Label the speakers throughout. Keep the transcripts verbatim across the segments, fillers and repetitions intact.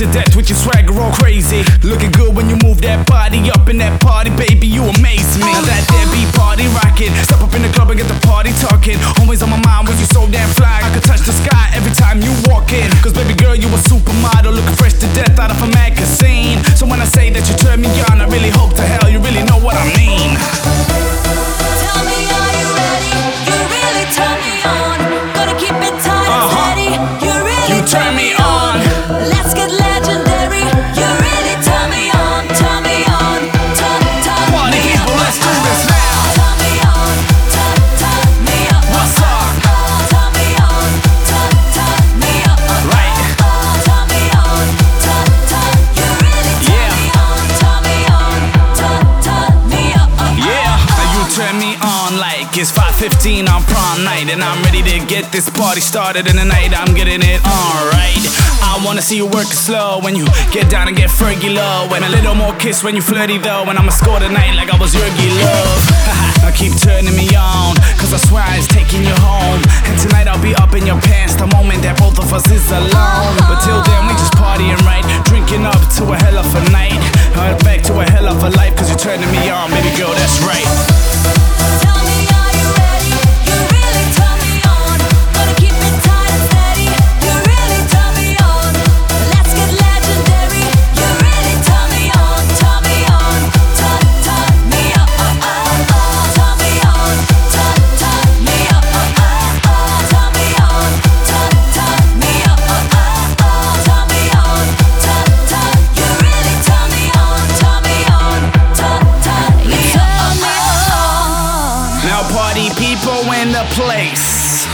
Speaker 1: to death with your swagger all crazy. Looking good when you move that body up in that party, baby, you amaze me. Now that there be party rocking, step up in the club and get the party talking. Always on my mind was you so damn fly, I could touch the sky every time you walk in. Cause baby girl, you a supermodel, looking fresh to death out of a magazine. So when I say that you turn me on, I really hope to hell you really know what I mean.
Speaker 2: Tell me, are you ready? You really turn me on. Gonna keep it tight and steady. You really
Speaker 1: You turn me on.
Speaker 2: Let's get legendary. You really turn me on. Turn me on. Turn, turn
Speaker 1: Party
Speaker 2: me
Speaker 1: people,
Speaker 2: on.
Speaker 1: let's do this now.
Speaker 2: Turn me on. Turn, turn me up.
Speaker 1: What's up?
Speaker 2: Turn me on. Turn, turn me up.
Speaker 1: Right.
Speaker 2: Turn me on. Turn, turn. You really turn
Speaker 1: Yeah.
Speaker 2: me on. Turn me on. Turn, turn me up.
Speaker 1: Yeah, now you turn me on like it's five fifteen on prom night, and I'm ready to get this party started. In the night, I'm getting it on right. I wanna see you work it slow when you get down and get Fergie low, and a little more kiss when you flirty though. And I'ma score tonight like I was Yergy Love. Now keep turning me on, cause I swear it's taking you home. And tonight I'll be up in your pants the moment that both of us is alone. But till then we just partying right, drinking up to a hell of a night, uh, back to a hell of a life. Cause you're turning me on, baby girl, that's right.
Speaker 2: Tell me, are you ready? You really turn me on. Gonna keep it tight and steady. You really turn me on. Let's get legendary. You really turn me on. Turn me on. Turn, turn me up. Turn me on. Turn, turn me up. Turn me on. Turn, turn me up. Turn me on. Turn, turn. You really turn me on. Turn me on. Turn, turn me up.
Speaker 1: Now party people in the place,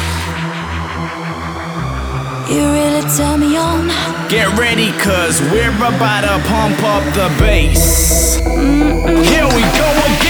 Speaker 2: You really turn me on.
Speaker 1: get ready cause we're about to pump up the bass. Here we go again.